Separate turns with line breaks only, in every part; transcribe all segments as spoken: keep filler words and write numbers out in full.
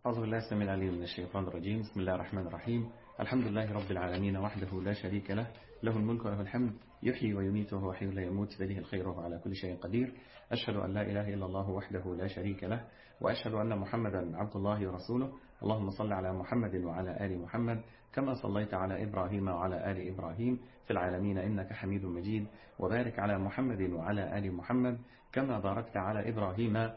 أعوذ بالله السميع العليم من الشيطان الرجيم. بسم الله الرحمن الرحيم. الحمد لله رب العالمين وحده لا شريك له، له الملك وله الحمد، يحيي ويميت وهو حي لا يموت، بيده الخير وهو على كل شيء قدير. أشهد أن لا إله إلا الله وحده لا شريك له، وأشهد أن محمدا عبد الله ورسوله. اللهم صل على محمد وعلى آل محمد كما صليت على إبراهيم وعلى آل إبراهيم في العالمين إنك حميد مجيد، وبارك على محمد وعلى آل محمد كما باركت على إبراهيم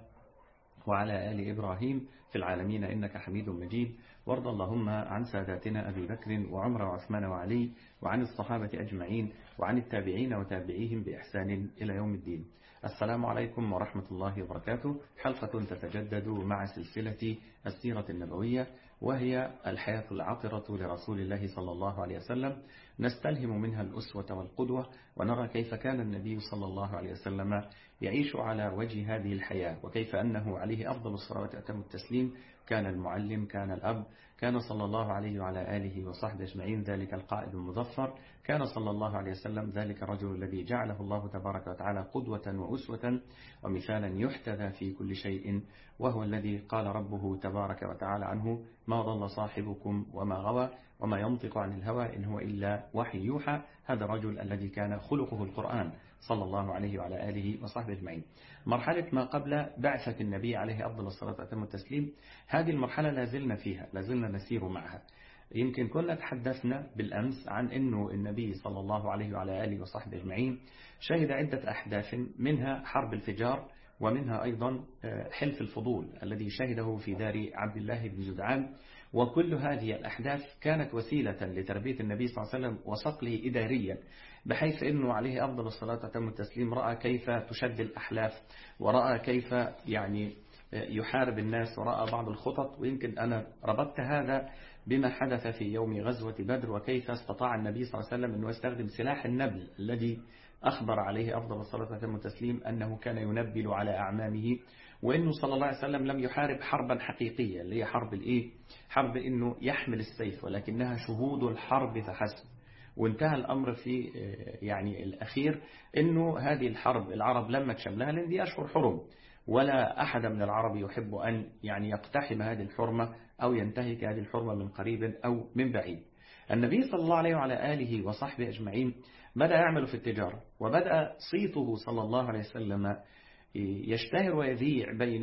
وعلى آل إبراهيم في العالمين إنك حميد مجيد. وارض اللهم عن ساداتنا أبي بكر وعمر وعثمان وعلي وعن الصحابة أجمعين وعن التابعين وتابعيهم بإحسان إلى يوم الدين. السلام عليكم ورحمة الله وبركاته. حلقة تتجدد مع سلسلة السيرة النبوية، وهي الحياة العطرة لرسول الله صلى الله عليه وسلم، نستلهم منها الأسوة والقدوة، ونرى كيف كان النبي صلى الله عليه وسلم يعيش على وجه هذه الحياة، وكيف أنه عليه أفضل الصلاة وأتم التسليم كان المعلم، كان الأب، كان صلى الله عليه وعلى آله وصحبه أجمعين ذلك القائد المظفر، كان صلى الله عليه وسلم ذلك الرجل الذي جعله الله تبارك وتعالى قدوة وأسوة ومثالا يحتذى في كل شيء، وهو الذي قال ربه تبارك وتعالى عنه: ما ضل صاحبكم وما غوى وما ينطق عن الهوى إن هو إلا وحي يوحى. هذا الرجل الذي كان خلقه القرآن صلى الله عليه وعلى آله وصحبه أجمعين. مرحلة ما قبل بعثة النبي عليه أفضل الصلاة وأتم التسليم، هذه المرحلة لازلنا فيها، لازلنا نسير معها. يمكن كنا تحدثنا بالأمس عن أنه النبي صلى الله عليه وعلى آله وصحبه أجمعين شهد عدة أحداث، منها حرب الفجار، ومنها أيضا حلف الفضول الذي شهده في دار عبد الله بن جدعان. وكل هذه الأحداث كانت وسيلة لتربية النبي صلى الله عليه وسلم وصقله إداريا، بحيث أنه عليه أفضل الصلاة وأتم التسليم رأى كيف تشد الأحلاف، ورأى كيف يعني يحارب الناس، ورأى بعض الخطط. ويمكن أنا ربطت هذا بما حدث في يوم غزوة بدر، وكيف استطاع النبي صلى الله عليه وسلم أنه يستخدم سلاح النبل الذي أخبر عليه أفضل الصلاة وأتم التسليم أنه كان ينبل على أعمامه، وأنه صلى الله عليه وسلم لم يحارب حربا حقيقية اللي هي حرب الإيه؟ حرب أنه يحمل السيف، ولكنها شهود الحرب فحسب. وانتهى الأمر في يعني الأخير أنه هذه الحرب العرب لما تشملها، لأن دي أشهر حرم، ولا أحد من العرب يحب أن يعني يقتحم هذه الحرمة أو ينتهك هذه الحرمة من قريب أو من بعيد. النبي صلى الله عليه وعلى آله وصحبه أجمعين بدأ يعمل في التجارة، وبدأ صيته صلى الله عليه وسلم يشتهر ويذيع بين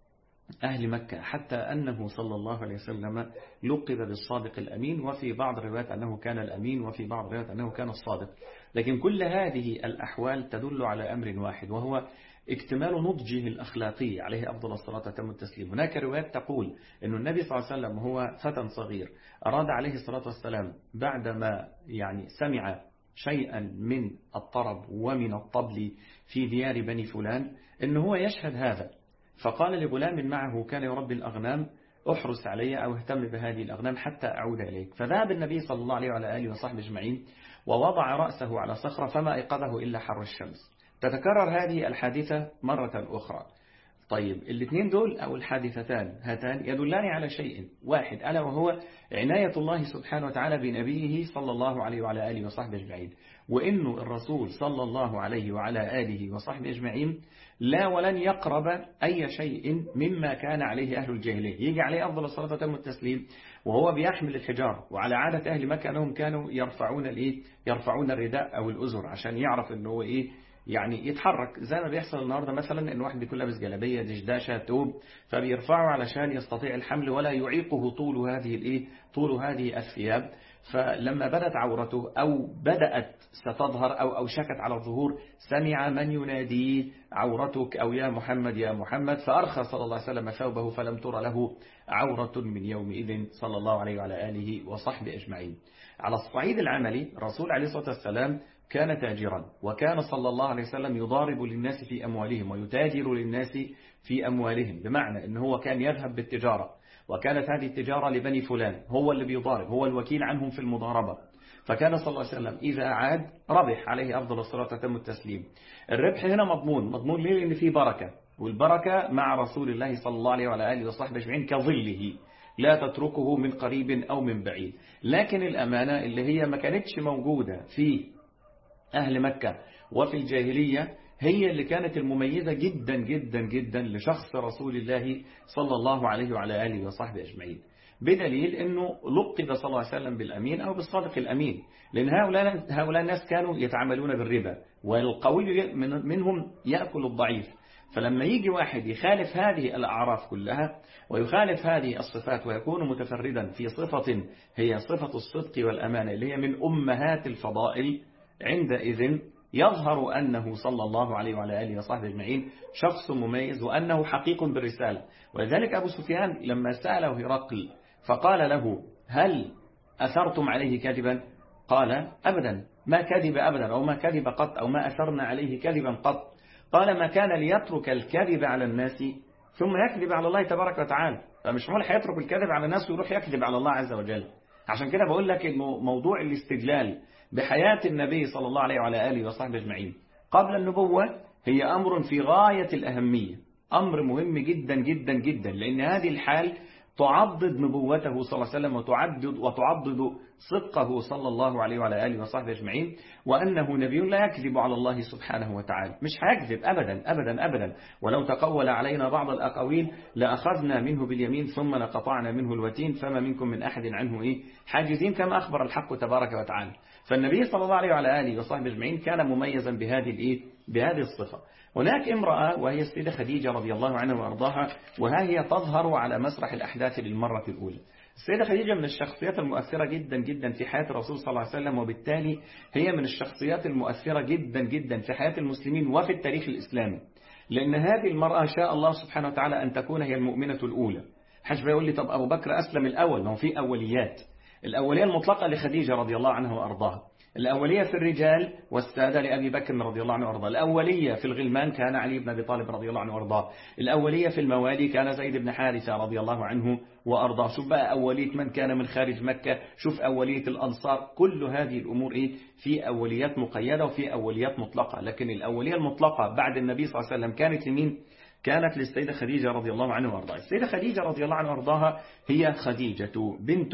أهل مكة، حتى أنه صلى الله عليه وسلم لقب بالصادق الأمين، وفي بعض الروايات أنه كان الأمين، وفي بعض الروايات أنه كان الصادق. لكن كل هذه الأحوال تدل على أمر واحد، وهو اكتمال نضجه الأخلاقي عليه أفضل الصلاة وأتم التسليم. هناك روايات تقول أن النبي صلى الله عليه وسلم هو فتى صغير، أراد عليه الصلاة والسلام بعدما يعني سمع شيئا من الطرب ومن الطبل في ديار بني فلان أنه هو يشهد هذا، فقال لغلام معه كان يربي الأغنام: احرس علي أو اهتم بهذه الأغنام حتى أعود إليك. فذهب النبي صلى الله عليه وعلى آله وصحبه أجمعين ووضع رأسه على صخرة فما أيقظه إلا حر الشمس. تتكرر هذه الحادثة مرة أخرى. طيب الاثنين دول أو الحادثتان هاتان يدلان على شيء واحد، ألا وهو عناية الله سبحانه وتعالى بنبيه صلى الله عليه وعلى آله وصحبه أجمعين، وإنه الرسول صلى الله عليه وعلى آله وصحبه أجمعين لا ولن يقرب أي شيء مما كان عليه أهل الجاهلية. يجي عليه أفضل الصلاة وتم التسليم وهو بيحمل الحجار، وعلى عادة أهل مكة أنهم كانوا يرفعون الإيه؟ يرفعون الرداء أو الأزر عشان يعرف أنه هو إيه؟ يعني يتحرك، زي ما بيحصل النهاردة مثلا ان واحد بيكون لابس جلابيه دشداشه توب، فبيرفعه علشان يستطيع الحمل ولا يعيقه طول هذه الايه طول هذه الثياب. فلما بدت عورته او بدات ستظهر او اوشكت على الظهور، سمع من يناديه: عورتك، او يا محمد يا محمد، فارخى صلى الله عليه وسلم ثوبه فلم تر له عوره من يومئذ صلى الله عليه وعلى اله وصحبه اجمعين. على الصعيد العملي الرسول عليه الصلاه والسلام كان تاجرا، وكان صلى الله عليه وسلم يضارب للناس في أموالهم ويتاجر للناس في أموالهم، بمعنى أنه هو كان يذهب بالتجارة، وكانت هذه التجارة لبني فلان، هو اللي بيضارب، هو الوكيل عنهم في المضاربة. فكان صلى الله عليه وسلم إذا عاد ربح عليه أفضل الصلاة وأتم التسليم. الربح هنا مضمون، مضمون ليه؟ لأن فيه بركة، والبركة مع رسول الله صلى الله عليه وعلى آله وصحبه أجمعين كظله، لا تتركه من قريب أو من بعيد. لكن الأمانة اللي هي ما كانتش موجودة في أهل مكة وفي الجاهلية هي اللي كانت المميزة جدا جدا جدا لشخص رسول الله صلى الله عليه وعلى آله وصحبه أجمعين، بدليل أنه لقب صلى الله عليه وسلم بالأمين أو بالصادق الأمين، لأن هؤلاء, هؤلاء الناس كانوا يتعاملون بالربا، والقوي منهم يأكل الضعيف. فلما يجي واحد يخالف هذه الأعراف كلها ويخالف هذه الصفات ويكون متفردا في صفة هي صفة الصدق والأمانة اللي هي من أمهات الفضائل، عندئذ يظهر أنه صلى الله عليه وعلى آله وصحبه أجمعين شخص مميز وأنه حقيق بالرسالة. ولذلك أبو سفيان لما سأله هرقل فقال له هل أثرتم عليه كذبا؟ قال أبدا، ما كذب أبدا، أو ما كذب قط، أو ما أثرنا عليه كذبا قط. قال ما كان ليترك الكذب على الناس ثم يكذب على الله تبارك وتعالى، فمش معقول هيترك الكذب على الناس ويروح يكذب على الله عز وجل. عشان كده بقول لك إنه موضوع الاستدلال بحياة النبي صلى الله عليه وعلى آله وصحبه أجمعين قبل النبوة هي أمر في غاية الأهمية، أمر مهم جدا جدا جدا، لأن هذه الحال تعضد نبوته صلى الله عليه وسلم وتعدد وتعضد صدقه صلى الله عليه وعلى آله وصحبه أجمعين، وأنه نبي لا يكذب على الله سبحانه وتعالى، مش هيكذب أبدا أبدا أبدا. ولو تقول علينا بعض الأقاويل لأخذنا منه باليمين ثم لقطعنا منه الوتين فما منكم من أحد عنه إيه حاجزين، كما أخبر الحق تبارك وتعالى. فالنبي صلى الله عليه وعلى آله وصحبه أجمعين كان مميزا بهذه الإيه بهذه الصفة. هناك امرأة وهي السيدة خديجة رضي الله عنها وأرضاها، وها هي تظهر على مسرح الأحداث للمرة الأولى. السيدة خديجة من الشخصيات المؤثرة جدا جدا في حياة الرسول صلى الله عليه وسلم، وبالتالي هي من الشخصيات المؤثرة جدا جدا في حياة المسلمين وفي التاريخ الإسلامي، لأن هذه المرأة شاء الله سبحانه وتعالى أن تكون هي المؤمنة الأولى. حش بيقول لي طب أبو بكر أسلم الأول، ما هو في أوليات. الأولية المطلقة لخديجة رضي الله عنها وأرضاها، الأولية في الرجال والسادة لأبي بكر رضي الله عنه وأرضاه، الأولية في الغلمان كان علي بن أبي طالب رضي الله عنه وأرضاه، الأولية في الموالي كان زيد بن حارثة رضي الله عنه وأرضاه. شوف بقى أولية من كان من خارج مكة، شوف أولية الأنصار، كل هذه الأمور إيه في أوليات مقيدة وفي أوليات مطلقة. لكن الأولية المطلقة بعد النبي صلى الله عليه وسلم كانت لمين؟ كانت للسيدة خديجة رضي الله عنه وأرضاها. السيدة خديجة رضي الله عنه وأرضاها هي خديجة بنت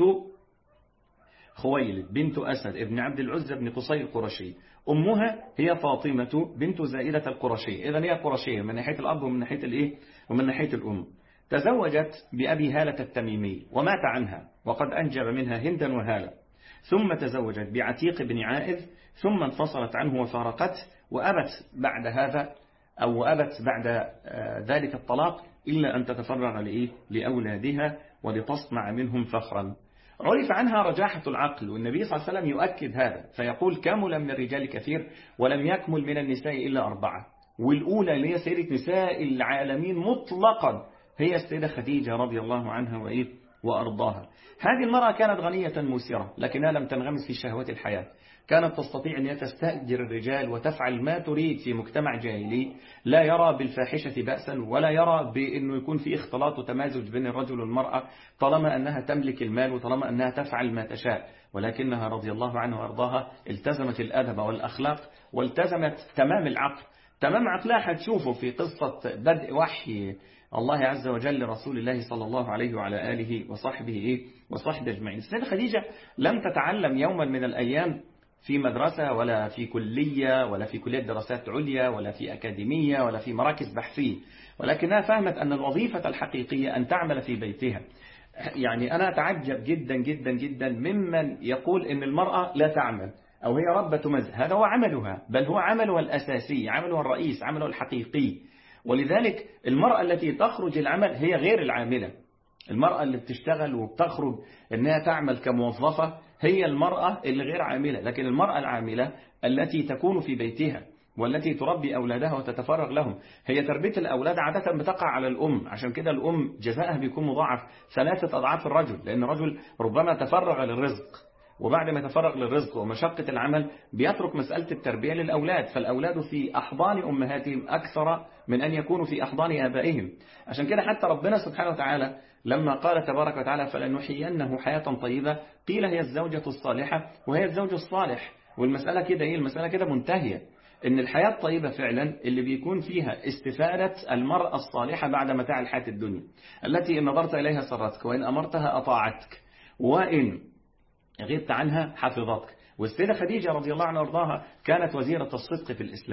خويلد بنت أسد ابن عبد العزة بن قصي القرشي. أمها هي فاطمة بنت زائدة القرشي، إذن هي قرشية من ناحية الأب ومن ناحية الإيه ومن ناحية الأم. تزوجت بأبي هالة التميمي ومات عنها وقد أنجب منها هندا وهالة، ثم تزوجت بعتيق بن عائذ ثم انفصلت عنه وفارقته، وأبت بعد هذا أو أبت بعد ذلك الطلاق إلا أن تتفرغ لإيه لأولادها ولتصنع منهم فخرا. عرف عنها رجاحة العقل، والنبي صلى الله عليه وسلم يؤكد هذا فيقول كمل من الرجال كثير ولم يكمل من النساء إلا أربعة، والأولى اللي هي سيدة نساء العالمين مطلقا هي السيدة خديجة رضي الله عنها وإيه وأرضاها. هذه المرأة كانت غنية موسرة لكنها لم تنغمس في شهوات الحياة، كانت تستطيع أن تستأجر الرجال وتفعل ما تريد في مجتمع جاهلي لا يرى بالفاحشة بأسا ولا يرى بأنه يكون في اختلاط وتمازج بين الرجل والمرأة طالما أنها تملك المال وطالما أنها تفعل ما تشاء، ولكنها رضي الله عنها وأرضاها التزمت الأدب والأخلاق والتزمت تمام العقل. تمام عقلها هتشوفه في قصة بدء وحي الله عز وجل لرسول الله صلى الله عليه وعلى آله وصحبه إيه وصحبه أجمعين. السيدة خديجة لم تتعلم يوما من الأيام في مدرسة ولا في كلية ولا في كلية دراسات عليا ولا في أكاديمية ولا في مراكز بحثية، ولكنها فهمت أن الوظيفة الحقيقية أن تعمل في بيتها. يعني أنا أتعجب جدا جدا جدا ممن يقول أن المرأة لا تعمل أو هي ربة منزل، هذا هو عملها، بل هو عملها الأساسي، عملها الرئيس، عملها الحقيقي. ولذلك المرأة التي تخرج العمل هي غير العاملة. المرأة اللي بتشتغل وبتخرج أنها تعمل كموظفة هي المرأة اللي غير عاملة، لكن المرأة العاملة التي تكون في بيتها والتي تربي أولادها وتتفرغ لهم، هي تربية الأولاد عادة بتقع على الأم. عشان كده الأم جزاءها بيكون مضاعف ثلاثة أضعاف الرجل، لأن الرجل ربما تفرغ للرزق وبعد ما يتفرغ للرزق ومشقة العمل بيترك مسألة التربية للأولاد، فالأولاد في أحضان أمهاتهم أكثر من أن يكونوا في أحضان آبائهم. عشان كده حتى ربنا سبحانه وتعالى لما قال تبارك وتعالى فلنحيينه حياة طيبة قيل هي الزوجة الصالحة وهي الزوج الصالح، والمسألة كده إيه المسألة كده منتهية، إن الحياة الطيبة فعلا اللي بيكون فيها استفادة المرأة الصالحة بعد متاع الحياة الدنيا التي إن نظرت إليها سرتك وإن أمرتها أطاعتك وإن غبت عنها حفظتك. والسيدة خديجة رضي الله عنها وارضاها كانت وزيرة الصدق في الإسلام.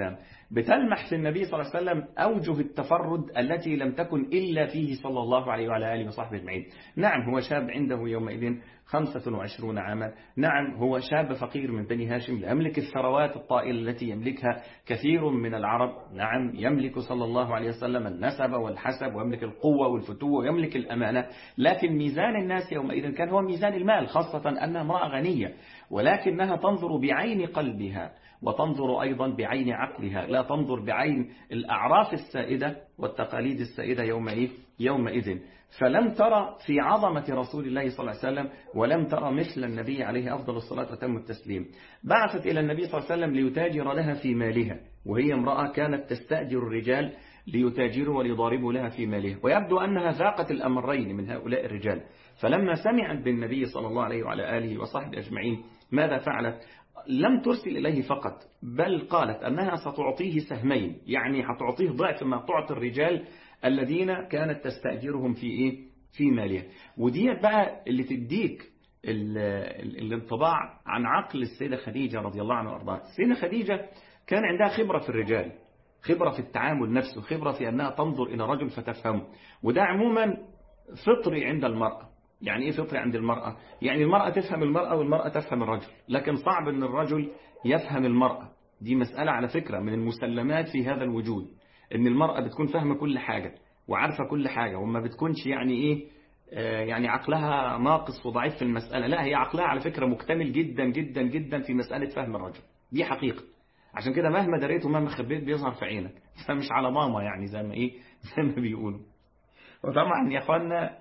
بتلمح في النبي صلى الله عليه وسلم أوجه التفرد التي لم تكن إلا فيه صلى الله عليه وعلى آله وصحبه أجمعين. نعم هو شاب عنده يومئذ خمسة وعشرون عاما، نعم هو شاب فقير من بني هاشم لا يملك الثروات الطائلة التي يملكها كثير من العرب، نعم يملك صلى الله عليه وسلم النسب والحسب ويملك القوة والفتوة ويملك الأمانة، لكن ميزان الناس يومئذ كان هو ميزان المال، خاصة أنها امرأة غنية، ولكنها تنظر بعين قلبها وتنظر أيضا بعين عقلها، لا تنظر بعين الأعراف السائدة والتقاليد السائدة يومئذ يومئذ فلم ترى في عظمة رسول الله صلى الله عليه وسلم ولم ترى مثل النبي عليه أفضل الصلاة وتم التسليم. بعثت إلى النبي صلى الله عليه وسلم ليتاجر لها في مالها، وهي امرأة كانت تستأجر الرجال ليتاجروا وليضاربوا لها في مالها، ويبدو أنها ذاقت الأمرين من هؤلاء الرجال. فلما سمعت بالنبي صلى الله عليه وعلى آله وصحبه أجمعين ماذا فعلت؟ لم ترسل إليه فقط، بل قالت أنها ستعطيه سهمين، يعني هتعطيه ضعف ما تعطي الرجال الذين كانت تستأجرهم في إيه؟ في مالها. ودي بقى اللي تديك الانطباع عن عقل السيدة خديجة رضي الله عنها وارضاها. السيدة خديجة كان عندها خبرة في الرجال، خبرة في التعامل نفسه، خبرة في أنها تنظر إلى رجل فتفهمه، وده عموما فطري عند المرأة. يعني إيه فطري عند المرأة؟ يعني المرأة تفهم المرأة والمرأة تفهم الرجل، لكن صعب أن الرجل يفهم المرأة. دي مسألة على فكرة من المسلمات في هذا الوجود، أن المرأة بتكون فاهمة كل حاجة وعارفة كل حاجة، وما بتكونش يعني إيه آه يعني عقلها ناقص وضعيف في المسألة، لا هي عقلها على فكرة مكتمل جدا جدا جدا في مسألة فهم الرجل، دي حقيقة. عشان كده مهما دريت ومهما خبيت بيظهر في عينك، فمش على ماما يعني زي ما إيه زي ما بيقولوا. وطبعا يا أخوانا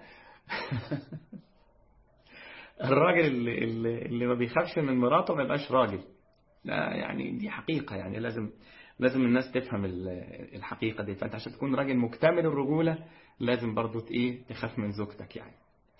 الراجل اللي, اللي, اللي ما بيخافش من مراته ما يبقاش راجل، لا يعني دي حقيقة، يعني لازم لازم الناس تفهم الحقيقة دي. فأنت عشان تكون راجل مكتمل الرجولة لازم برضو ايه تخاف من زوجتك يعني.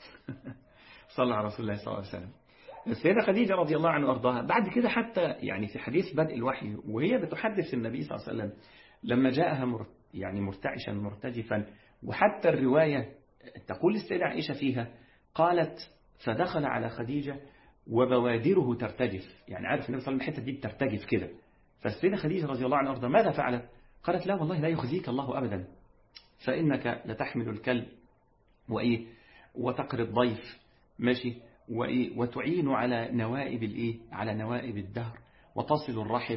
صلى على رسول الله صلى الله عليه وسلم. السيدة خديجة رضي الله عنها وارضاها بعد كده حتى يعني في حديث بدء الوحي وهي بتحدث النبي صلى الله عليه وسلم لما جاءها مر يعني مرتعشا مرتجفا، وحتى الرواية تقول السيدة عائشة فيها قالت فدخل على خديجة وبوادره ترتجف، يعني عارف النبي صلى الله عليه وسلم الحتة دي بترتجف كده. فالسيدة خديجة رضي الله عنها وارضاها ماذا فعلت؟ قالت لا والله لا يخزيك الله أبدا، فإنك لتحمل الكلب وإيه وتقري الضيف ماشي وإيه وتعين على نوائب الإيه على نوائب الدهر وتصل الرحم.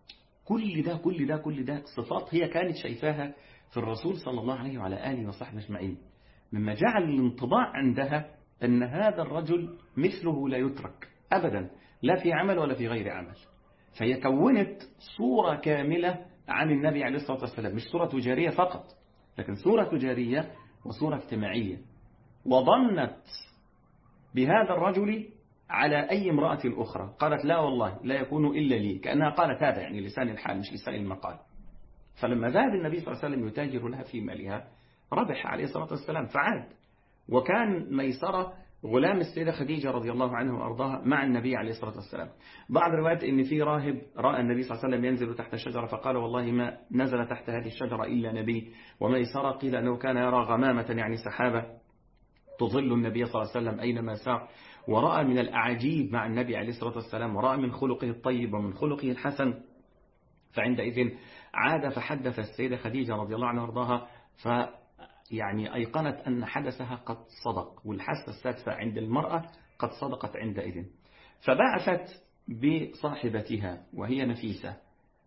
كل ده كل ده كل ده صفات هي كانت شايفاها في الرسول صلى الله عليه وعلى آله وصحبه أجمعين، مما جعل الانطباع عندها أن هذا الرجل مثله لا يترك أبدا، لا في عمل ولا في غير عمل. فهي كونت صورة كاملة عن النبي عليه الصلاة والسلام، مش صورة تجارية فقط، لكن صورة تجارية وصورة اجتماعية، وظنت بهذا الرجل على أي امرأة أخرى. قالت لا والله لا يكون إلا لي، كأنها قالت هذا يعني لسان الحال مش لسان المقال. فلما ذهب النبي صلى الله عليه وسلم يتاجر لها في مالها ربح عليه الصلاة والسلام فعاد. وكان ميسرة غلام السيدة خديجة رضي الله عنه وأرضاها مع النبي عليه الصلاة والسلام. بعض الروايات إن في راهب رأى النبي صلى الله عليه وسلم ينزل تحت الشجرة فقال والله ما نزل تحت هذه الشجرة إلا نبي. وميسرة قيل أنه كان يرى غمامة يعني سحابة تظل النبي صلى الله عليه وسلم أينما سار، ورأى من الأعاجيب مع النبي عليه الصلاة والسلام، ورأى من خلقه الطيب ومن خلقه الحسن. فعندئذ عاد فحدث السيدة خديجة رضي الله عنها وارضاها ف يعني أيقنت أن حدثها قد صدق، والحاسة السادسة عند المرأة قد صدقت عندئذ. فبعثت بصاحبتها وهي نفيسة،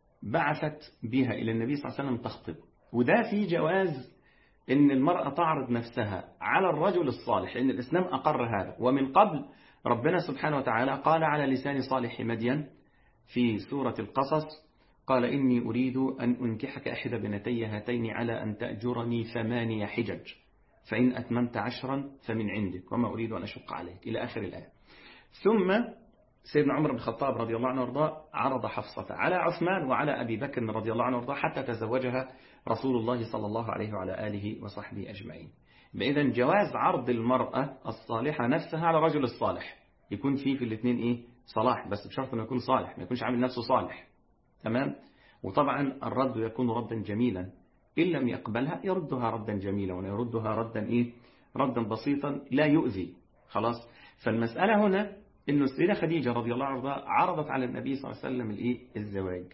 بعثت بها إلى النبي صلى الله عليه وسلم تخطب. وده في جواز أن المرأة تعرض نفسها على الرجل الصالح، لأن الإسلام أقر هذا. ومن قبل ربنا سبحانه وتعالى قال على لسان صالح مدين في سورة القصص قال إني أريد أن أنكحك إحدى بنتي هاتين على أن تأجرني ثمانية حجج فإن أتممت عشرا فمن عندك وما أريد أن أشق عليك إلى آخر الآية. ثم سيدنا عمر بن الخطاب رضي الله عنه وارضاه عرض حفصة على عثمان وعلى أبي بكر رضي الله عنه وارضاه حتى تزوجها رسول الله صلى الله عليه وعلى آله وصحبه أجمعين. بإذن جواز عرض المرأة الصالحة نفسها على الرجل الصالح، يكون فيه في الاثنين إيه صلاح، بس بشرط أنه يكون صالح، ما يكونش عامل نفسه صالح. تمام. وطبعا الرد يكون ردا جميلا، إن لم يقبلها يردها ردا جميلا، ويردها ردا إيه ردا بسيطا لا يؤذي. خلاص. فالمسألة هنا إنه السيدة خديجة رضي الله عنها عرضت على النبي صلى الله عليه وسلم الإيه الزواج،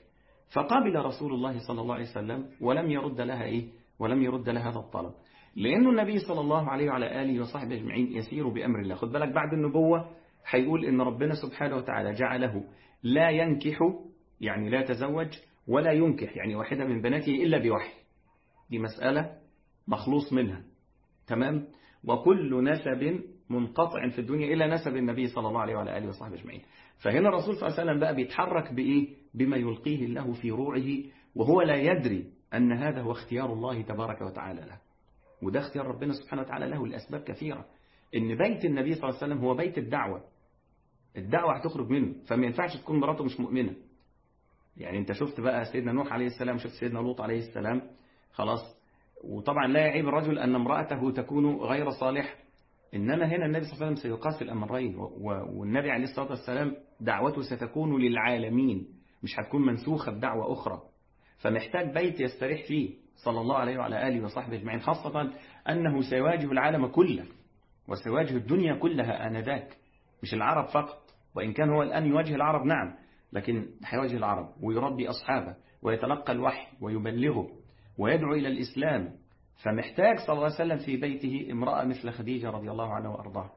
فقابل رسول الله صلى الله عليه وسلم ولم يرد لها إيه ولم يرد لها هذا الطلب، لأنه النبي صلى الله عليه وعلى آله وصحبه أجمعين يسير بأمر الله. خد بالك بعد النبوة هيقول إن ربنا سبحانه وتعالى جعله لا ينكح، يعني لا يتزوج، ولا ينكح يعني واحدة من بناته إلا بوحي. دي مسألة مخلوص منها، تمام. وكل نسب منقطع في الدنيا إلا نسب النبي صلى الله عليه وعلى آله وصحبه أجمعين. فهنا الرسول صلى الله عليه وسلم بقى بيتحرك بإيه؟ بما يلقيه الله في روعه، وهو لا يدري أن هذا هو اختيار الله تبارك وتعالى له، وده اختيار ربنا سبحانه وتعالى له لأسباب كثيرة. إن بيت النبي صلى الله عليه وسلم هو بيت الدعوة، الدعوة هتخرج منه، فما ينفعش تكون مراته مش مؤمنة. يعني انت شفت بقى سيدنا نوح عليه السلام، شفت سيدنا لوط عليه السلام، خلاص. وطبعا لا يعيب الرجل أن امرأته تكون غير صالحة، إنما هنا النبي صلى الله عليه وسلم سيقاس الأمرين، والنبي عليه الصلاة والسلام دعوته ستكون للعالمين، مش هتكون منسوخة بدعوة أخرى. فمحتاج بيت يستريح فيه صلى الله عليه وعلى آله وصحبه أجمعين، خاصة أنه سيواجه العالم كله وسيواجه الدنيا كلها آنذاك، مش العرب فقط، وإن كان هو الآن يواجه العرب نعم، لكن هيواجه العرب ويربي أصحابه ويتلقى الوحي ويبلغه ويدعو إلى الإسلام. فمحتاج صلى الله عليه وسلم في بيته امرأة مثل خديجة رضي الله عنها وأرضاها.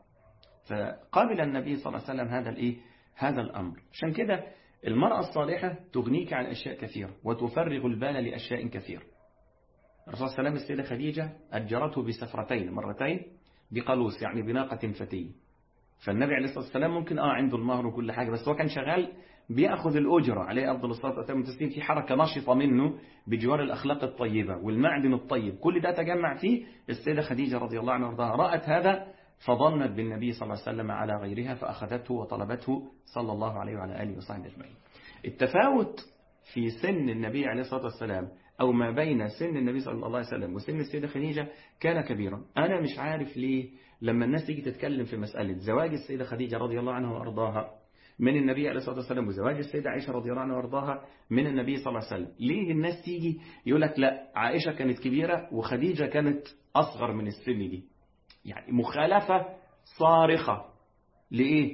فقابل النبي صلى الله عليه وسلم هذا الإيه؟ هذا الأمر. عشان كده المرأة الصالحة تغنيك عن أشياء كثيرة وتفرغ البال لأشياء كثيرة. الرسول صلى الله عليه وسلم السيدة خديجة أجرته بسفرتين، مرتين بقلوس يعني بناقة فتية. فالنبي عليه الصلاة والسلام ممكن آه عنده المهر وكل حاجة، بس هو كان شغال بيأخذ الأجرة عليه أفضل الصلاة والسلام والتسليم، في حركة نشطة منه بجوار الأخلاق الطيبة والمعدن الطيب، كل ده تجمع فيه. السيدة خديجة رضي الله عنها وارضاها رأت هذا فظنت بالنبي صلى الله عليه وسلم على غيرها، فأخذته وطلبته صلى الله عليه وعلى آله وصحبه أجمعين. التفاوت في سن النبي عليه الصلاة والسلام أو ما بين سن النبي صلى الله عليه وسلم وسن السيدة خديجة كان كبيرا. أنا مش عارف ليه لما الناس تيجي تتكلم في مسألة زواج السيدة خديجة رضي الله عنها وأرضاها من النبي عليه الصلاة والسلام وزواج السيدة عائشة رضي الله عنها وأرضاها من النبي صلى الله عليه وسلم، ليه الناس تيجي يقول لك لا عائشة كانت كبيرة وخديجة كانت أصغر من السن دي؟ يعني مخالفة صارخة لإيه؟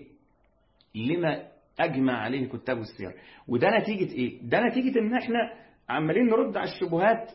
لما أجمع عليه كتاب السير. وده نتيجة إيه؟ ده نتيجة إن إحنا عمالين نرد على الشبهات،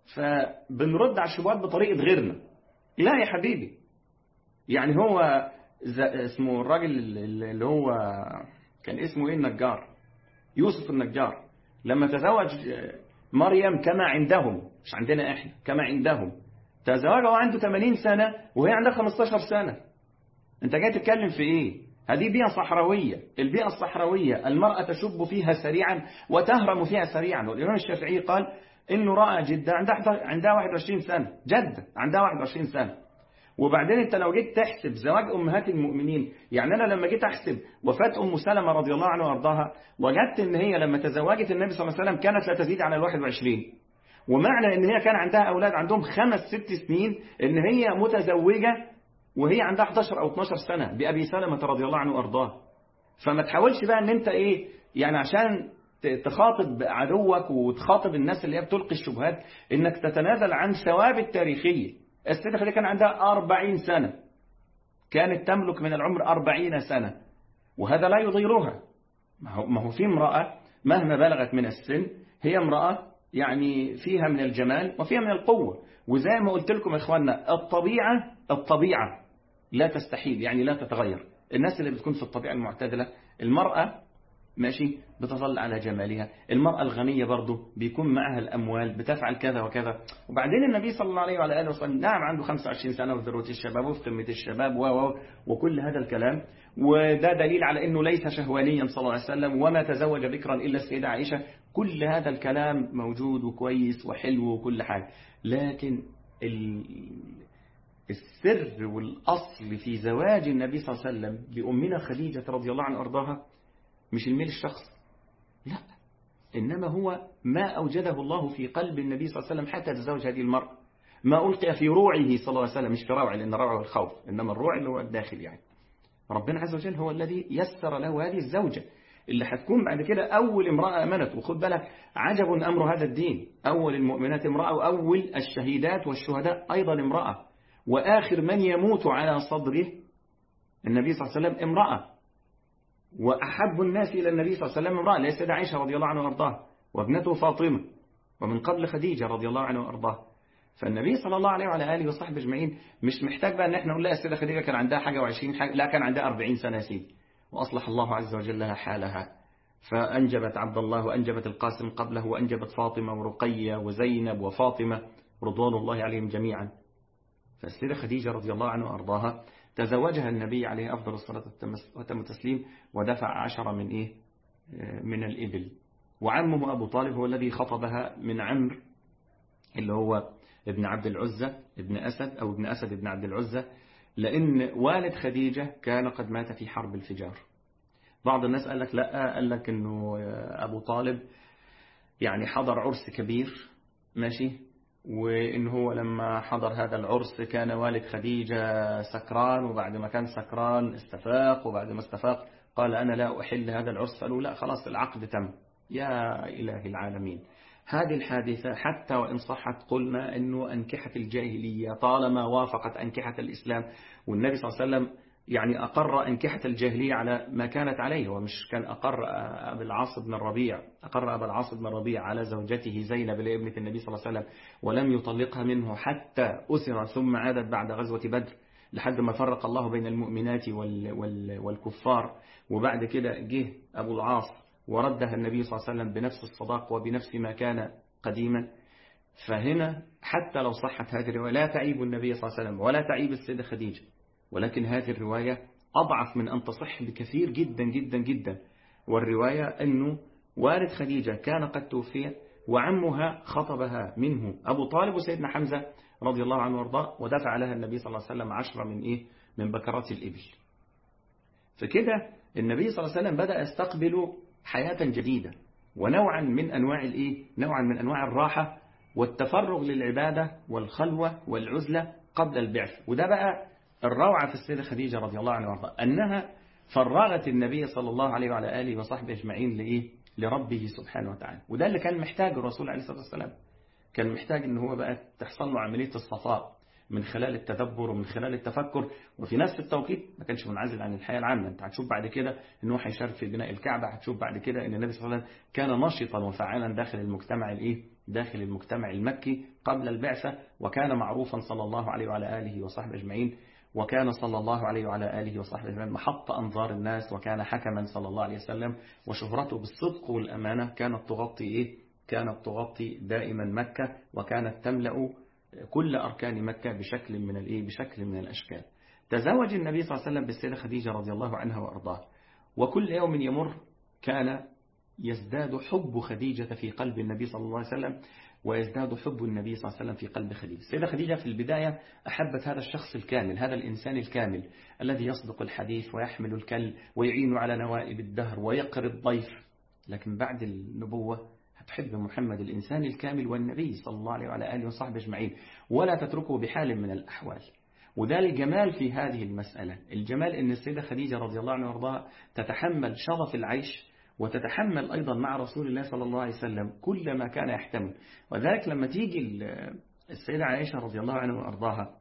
فبنرد على الشبهات بطريقة غيرنا. لا يا حبيبي، يعني هو اسمه الراجل اللي هو كان اسمه إيه النجار، يوسف النجار، لما تزوج مريم كما عندهم مش عندنا إحنا، كما عندهم تزوجها وعنده ثمانين سنة وهي عندها خمستاشر سنة. أنت جاي تتكلم في إيه؟ هذه بيئة صحراوية. البيئة الصحراوية المرأة تشب فيها سريعا وتهرم فيها سريعا. والإمام الشافعي قال إنه رأى جدة عندها واحد وعشرين سنة، جدة عندها واحد وعشرين سنة. وبعدين أنت لو جيت تحسب زواج أمهات المؤمنين، يعني أنا لما جيت أحسب وفاة أم سلمة رضي الله عنها وارضاها وجدت إن هي لما تزوجت النبي صلى الله عليه وسلم كانت لا تزيد على الواحد وعشرين، ومعنى إن هي كان عندها أولاد عندهم خمس ست سنين إن هي متزوجة وهي عندها احداشر أو اتناشر سنة بأبي سلمة رضي الله عنه وارضاه. فما تحاولش بقى ان انت ايه يعني عشان تخاطب عدوك وتخاطب الناس اللي هي بتلقي الشبهات انك تتنازل عن ثوابت تاريخية. السيدة خديجة كان عندها أربعين سنة، كانت تملك من العمر أربعين سنة، وهذا لا يضيرها. ما هو في امرأة مهما بلغت من السن هي امرأة يعني فيها من الجمال وفيها من القوة. وزي ما قلت لكم يا اخواننا الطبيعة الطبيعة لا تستحيل، يعني لا تتغير. الناس اللي بتكون في الطبيعة المعتدلة، المرأة ماشي بتظل على جمالها، المرأة الغنية برضو بيكون معها الأموال بتفعل كذا وكذا. وبعدين النبي صلى الله عليه وعلى آله وسلم نعم عنده خمسة وعشرين سنة وفي ذروة الشباب وفي قمة الشباب و وكل هذا الكلام، وده دليل على أنه ليس شهوانيا صلى الله عليه وسلم وما تزوج بكرا إلا السيدة عائشة. كل هذا الكلام موجود وكويس وحلو وكل حاجة، لكن السر والأصل في زواج النبي صلى الله عليه وسلم بأمنا خديجة رضي الله عنها وارضاها مش الميل الشخص، لا، إنما هو ما أوجده الله في قلب النبي صلى الله عليه وسلم حتى تزوج هذه المرأة، ما ألقي في روعه صلى الله عليه وسلم، مش في روعه لأن روعه الخوف، إنما الروع اللي هو الداخل. يعني ربنا عز وجل هو الذي يسر له هذه الزوجة اللي هتكون بعد كده أول امرأة أمنت. وخد بالك عجب أمر هذا الدين، أول المؤمنات امرأة وأول الشهيدات والشهداء أيضا امرأة، وآخر من يموت على صدره النبي صلى الله عليه وسلم امرأة، وأحب الناس إلى النبي صلى الله عليه وسلم امرأة، ليس عائشة رضي الله عنها وارضاها. وابنته فاطمة، ومن قبل خديجة رضي الله عنها وأرضاها. فالنبي صلى الله عليه وعلى آله وصحبه أجمعين مش محتاج بقى أن احنا نقول لا السيدة خديجة كان عندها حاجة وعشرين حاجة، لا كان عندها أربعين سنة سيدي، وأصلح الله عز وجل لها حالها، فأنجبت عبد الله وأنجبت القاسم قبله وأنجبت فاطمة ورقية وزينب وفاطمة رضوان الله عليهم جميعا. فالسيدة خديجة رضي الله عنها وأرضاها تزوجها النبي عليه أفضل الصلاة والتسليم ودفع عشرة من إيه من الإبل. وعمه أبو طالب هو الذي خطبها من عمرو اللي هو ابن عبد العزة ابن أسد أو ابن أسد ابن عبد العزة، لأن والد خديجة كان قد مات في حرب الفجار. بعض الناس قال لك لا، قال لك أنه أبو طالب يعني حضر عرس كبير ماشي، وإن هو لما حضر هذا العرس كان والد خديجة سكران، وبعد ما كان سكران استفاق، وبعد ما استفاق قال أنا لا أحل هذا العرس، قالوا لا خلاص العقد تم. يا إله العالمين، هذه الحادثة حتى وإن صحت قلنا أنه أنكحة الجاهلية طالما وافقت أنكحة الإسلام، والنبي صلى الله عليه وسلم يعني أقر أنكحة الجاهلية على ما كانت عليه، ومش كان أقر أبا العاص بن الربيع أقر أبا العاص بن الربيع على زوجته زينب لابنة النبي صلى الله عليه وسلم ولم يطلقها منه حتى أسر، ثم عادت بعد غزوة بدر لحد ما فرق الله بين المؤمنات وال وال والكفار، وبعد كده جه أبو العاص وردها النبي صلى الله عليه وسلم بنفس الصداق وبنفس ما كان قديما. فهنا حتى لو صحت هذه الرواية لا تعيب النبي صلى الله عليه وسلم ولا تعيب السيدة خديجة، ولكن هذه الرواية أضعف من أن تصح بكثير جدا جدا جدا. والرواية أنه والد خديجة كان قد توفي وعمها خطبها منه أبو طالب وسيدنا حمزة رضي الله عنه وارضاه، ودفع لها النبي صلى الله عليه وسلم عشرة من إيه من بكرات الإبل. فكده النبي صلى الله عليه وسلم بدأ يستقبل حياة جديدة ونوعا من أنواع الإيه نوعا من أنواع الراحة والتفرغ للعبادة والخلوة والعزلة قبل البعث. وده بقى الروعة في السيدة خديجة رضي الله عنها وارضاها، أنها فرغت النبي صلى الله عليه وعلى آله وصحبه أجمعين لإيه لربه سبحانه وتعالى. وده اللي كان محتاج الرسول عليه الصلاة والسلام، كان محتاج أن هو بقى تحصل له عملية الصفاء من خلال التدبر ومن خلال التفكر، وفي نفس التوقيت ما كانش منعزل عن الحياة العامة. انت هتشوف بعد كده ان هو هيشارك في بناء الكعبة، هتشوف بعد كده ان النبي صلى الله عليه وسلم كان نشطا وفعالا داخل المجتمع الايه داخل المجتمع المكي قبل البعثة، وكان معروفا صلى الله عليه وعلى آله وصحبه أجمعين، وكان صلى الله عليه وعلى آله وصحبه أجمعين محط أنظار الناس، وكان حكما صلى الله عليه وسلم، وشهرته بالصدق والأمانة كانت تغطي إيه كانت تغطي دائما مكة، وكانت تملأ كل أركان مكة بشكل من الإيه بشكل من الأشكال. تزوج النبي صلى الله عليه وسلم بالسيدة خديجة رضي الله عنها وأرضاها، وكل يوم يمر كان يزداد حب خديجة في قلب النبي صلى الله عليه وسلم، ويزداد حب النبي صلى الله عليه وسلم في قلب خديجة. السيدة خديجة في البداية أحبت هذا الشخص الكامل، هذا الإنسان الكامل الذي يصدق الحديث ويحمل الكل ويعين على نوائب الدهر ويقر الضيف. لكن بعد النبوة هتحب محمد الإنسان الكامل والنبي صلى الله عليه وعلى آله وصحبه أجمعين، ولا تتركه بحال من الأحوال. وده الجمال في هذه المسألة، الجمال أن السيدة خديجة رضي الله عنها وارضاها تتحمل شرف العيش، وتتحمل أيضا مع رسول الله صلى الله عليه وسلم كل ما كان يحتمل. وذلك لما تيجي السيدة عائشة رضي الله عنها وارضاها،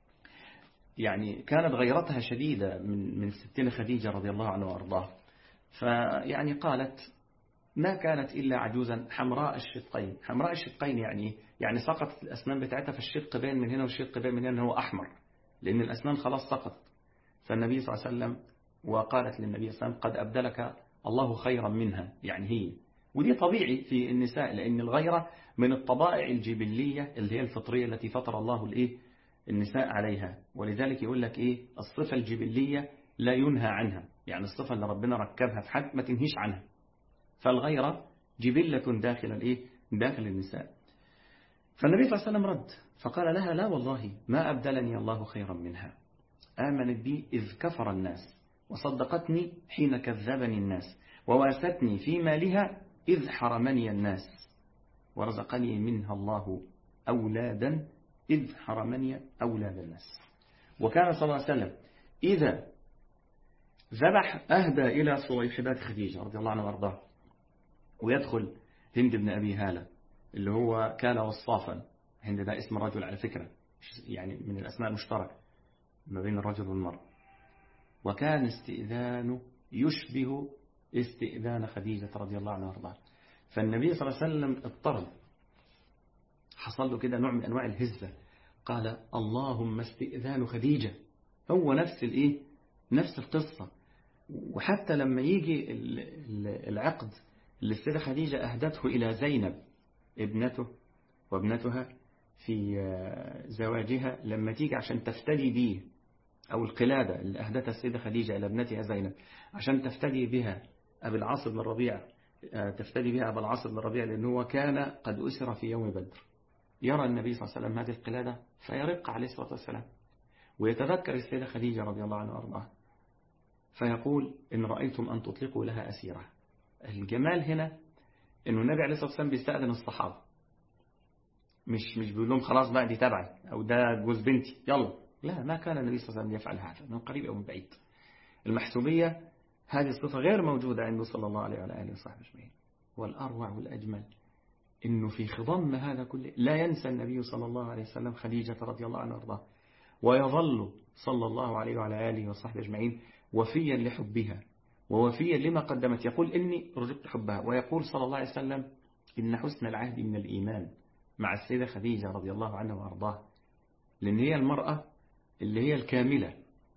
يعني كانت غيرتها شديدة من من ستنا خديجة رضي الله عنها وارضاها، فيعني قالت ما كانت إلا عجوزا حمراء الشقين. حمراء الشقين يعني يعني سقطت الأسنان بتاعتها، فالشق بين من هنا والشق بين من هنا هو أحمر، لأن الأسنان خلاص سقطت. فالنبي صلى الله عليه وسلم وقالت للنبي صلى الله عليه وسلم قد أبدلك الله خيرا منها، يعني هي. ودي طبيعي في النساء، لأن الغيرة من الطبائع الجبلية اللي هي الفطرية التي فطر الله الإيه النساء عليها. ولذلك يقول لك إيه الصفة الجبلية لا ينهى عنها، يعني الصفة اللي ربنا ركبها في حد ما تنهيش عنها. فالغيرة جبلة داخل الإيه داخل النساء. فالنبي صلى الله عليه وسلم رد فقال لها لا والله ما أبدلني الله خيرا منها، آمنت بي إذ كفر الناس، وصدقتني حين كذبني الناس، وواستني في مالها إذ حرمني الناس، ورزقني منها الله أولادا إذ حرمني أولاد الناس. وكان صلى الله عليه وسلم إذا ذبح أهدى إلى صويحبات خديجة رضي الله عنها وارضاه، ويدخل هند بن أبي هالة اللي هو كان وصافا. هند ده اسم رجل على فكرة، يعني من الأسماء المشتركة ما بين الرجل والمرأة، وكان استئذانه يشبه استئذان خديجة رضي الله عنها وارضاها. فالنبي صلى الله عليه وسلم اضطرب، حصل له كده نوع من أنواع الهزة، قال اللهم استئذان خديجة. هو نفس الإيه، نفس القصة. وحتى لما يجي العقد اللي السيدة خديجة أهدته إلى زينب ابنته وابنتها في زواجها، لما تيجي عشان تفتدي به، أو القلادة اللي أهدتها السيدة خديجة إلى ابنتها زينب عشان تفتدي بها أبي العاص بن الربيع، تفتدي بها أبي العاص بن الربيع، لأنه كان قد أسر في يوم بدر. يرى النبي صلى الله عليه وسلم هذه القلادة فيرق عليه الصلاة والسلام، ويتذكر السيدة خديجة رضي الله عنها وارضاها، فيقول إن رأيتم أن تطلقوا لها أسيرة. الجمال هنا إنه النبي عليه الصلاة والسلام بيستأذن الصحابة، مش مش بيقول لهم خلاص بقى دي تبعي أو ده جوز بنتي يلا، لا، ما كان النبي صلى الله عليه وسلم يفعل هذا من قريب أو من بعيد. المحسوبية هذه الصفة غير موجودة عنده صلى الله عليه وعلى آله وصحبه أجمعين. والأروع والأجمل إنه في خضم هذا كله لا ينسى النبي صلى الله عليه وسلم خديجة رضي الله عنها وارضاها، ويظل صلى الله عليه وعلى آله وصحبه أجمعين وفيا لحبها ووفيا لما قدمت. يقول إني رزقت حبها، ويقول صلى الله عليه وسلم إن حسن العهد من الإيمان مع السيدة خديجة رضي الله عنها وارضاها، لأن هي المرأة اللي هي الكاملة.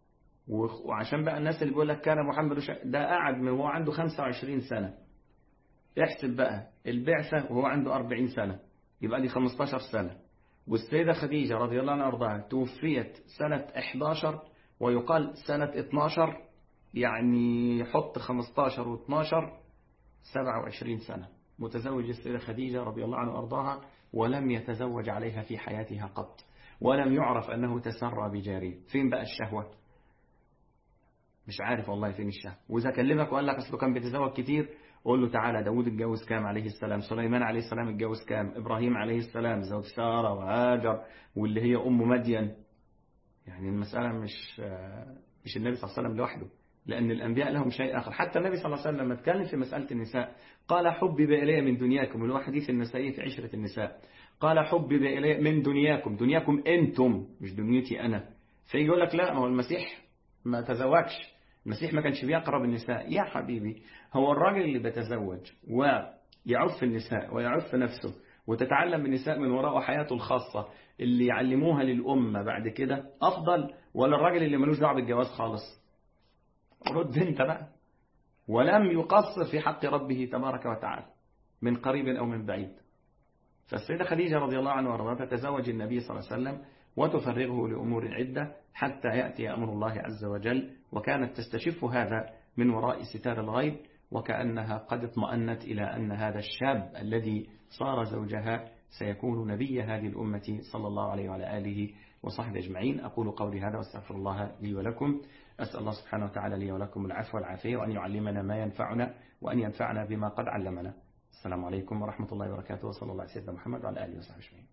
وعشان بقى الناس اللي بيقول لك كان محمد ده قاعد من وهو عنده خمسة وعشرين سنة، احسب بقى البعثة وهو عنده أربعين سنة، يبقى دي خمستاشر سنة. والسيدة خديجة رضي الله عنها وارضاها توفيت سنة إحدى عشر، ويقال سنة اثناشر، يعني حط خمستاشر واثناشر سبعة وعشرين سنة متزوج السيدة خديجة رضي الله عنها وارضاها، ولم يتزوج عليها في حياتها قط، ولم يعرف أنه تسرى بجارية. فين بقى الشهوة؟ مش عارف والله فين الشهوة. وإذا كلمك وقال لك أصله كان بيتزوج كتير، قول له تعالى داود اتجوز كام عليه السلام، سليمان عليه السلام اتجوز كام، إبراهيم عليه السلام زوج سارة وهاجر واللي هي أم مدين. يعني المسألة مش مش النبي صلى الله عليه وسلم لوحده، لأن الأنبياء لهم شيء آخر. حتى النبي صلى الله عليه وسلم لما اتكلم في مسألة النساء قال حبب إلي من دنياكم، اللي هو حديث النسائي في عشرة النساء، قال حبب إلي من دنياكم، دنياكم أنتم مش دنيتي أنا. فيجي يقول لك لا، ما هو المسيح ما تزوجش، المسيح ما كانش بيقرب النساء. يا حبيبي، هو الراجل اللي بيتزوج ويعف النساء ويعف نفسه وتتعلم النساء من وراءه حياته الخاصة اللي يعلموها للأمة بعد كده أفضل، ولا الراجل اللي ملوش دعوه بالجواز خالص؟ رد انت بقى. ولم يقصر في حق ربه تبارك وتعالى من قريب أو من بعيد. فالسيدة خديجة رضي الله عنها وارضاها تتزوج النبي صلى الله عليه وسلم وتفرغه لأمور عدة حتى يأتي أمر الله عز وجل، وكانت تستشف هذا من وراء ستار الغيب، وكأنها قد اطمأنت إلى أن هذا الشاب الذي صار زوجها سيكون نبي هذه الأمة صلى الله عليه وعلى آله وصحبه أجمعين. أقول قولي هذا واستغفر الله لي ولكم. أسأل الله سبحانه وتعالى لي ولكم العفو والعافية، وأن يعلمنا ما ينفعنا، وأن ينفعنا بما قد علمنا. السلام عليكم ورحمة الله وبركاته، وصلى الله على سيدنا محمد وعلى آله وصحبه أجمعين.